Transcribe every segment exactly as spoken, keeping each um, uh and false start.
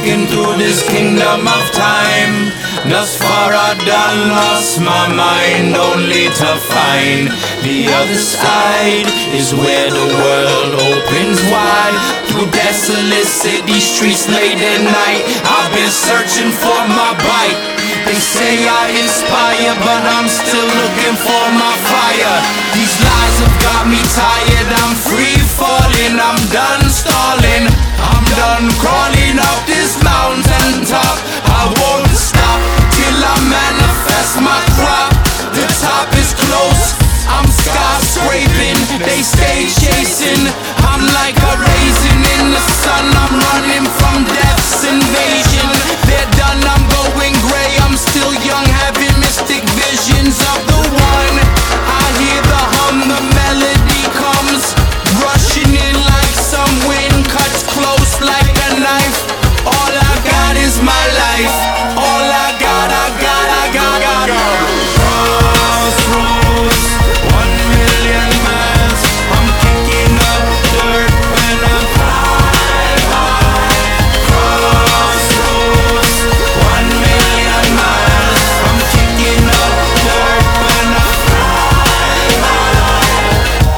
walking through this kingdom of time. Thus far I done lost my mind, only to find the other side is where the world opens wide. Through desolate city streets late at night, I've been searching for my bite. They say I inspire, but I'm still looking for my fire. These lies have got me tired, I'm free falling, I'm done stalling, I'm done crawling up this mountain top. I won't stop till I manifest my crop. The top is close, I'm skyscraping, they stay chasing. I'm like a raisin in the sun, I'm running from death's invasion. They're done, I'm going gray, I'm still young, having mystic visions of the one. I hear the hum, the melody comes rushing in like some wind, cuts close like a knife. All I got is my life, all I got, I got, I got, I got. Crossroads, one million miles, I'm kicking up dirt when I fly by. Crossroads, one million miles, I'm kicking up dirt when I fly by.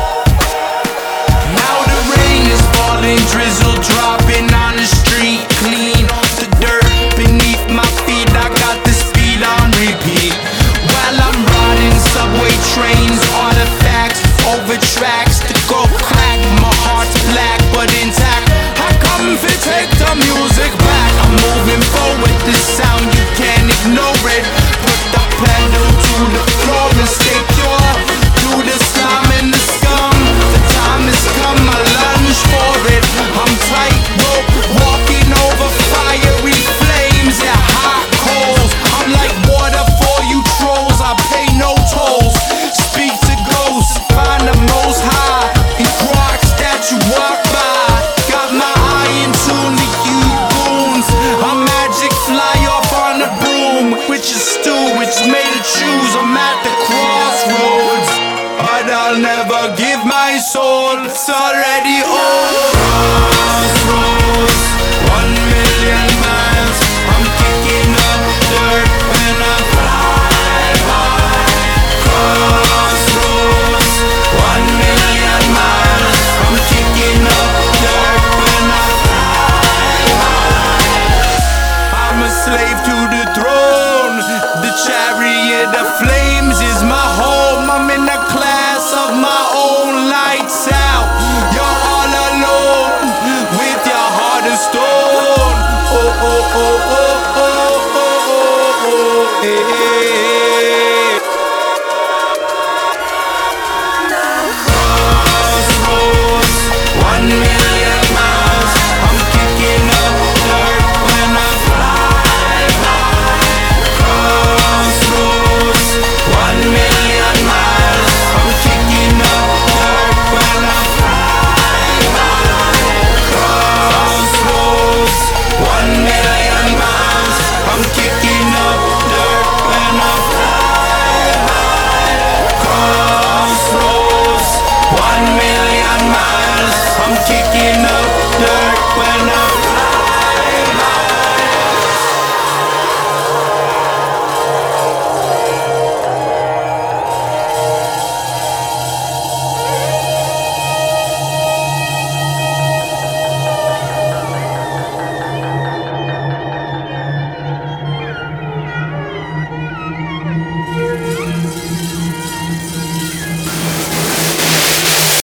Now the rain is falling, drizzle dropping on the street, clean off the dirt beneath my feet. I got the speed on repeat while I'm riding subway trains, artifacts over tracks to go crack. My heart's black but intact, I come to take the music back. I'm moving forward, this sound you can't ignore it. Put the pedal to the floor and stay pure. Do the slime and the scum, the time has come, I lunge for it. I'm tightrope, walking over fiery flames, yeah, hot coals. I'm like water for you trolls, I pay no tolls. Speak to ghosts, find the most high in rocks that you walk by. Got my eye in tune to you goons, a magic fly off on the broom, which is stew, which is made to choose. I'm at the crossroads, but I'll never give my soul, it's already over.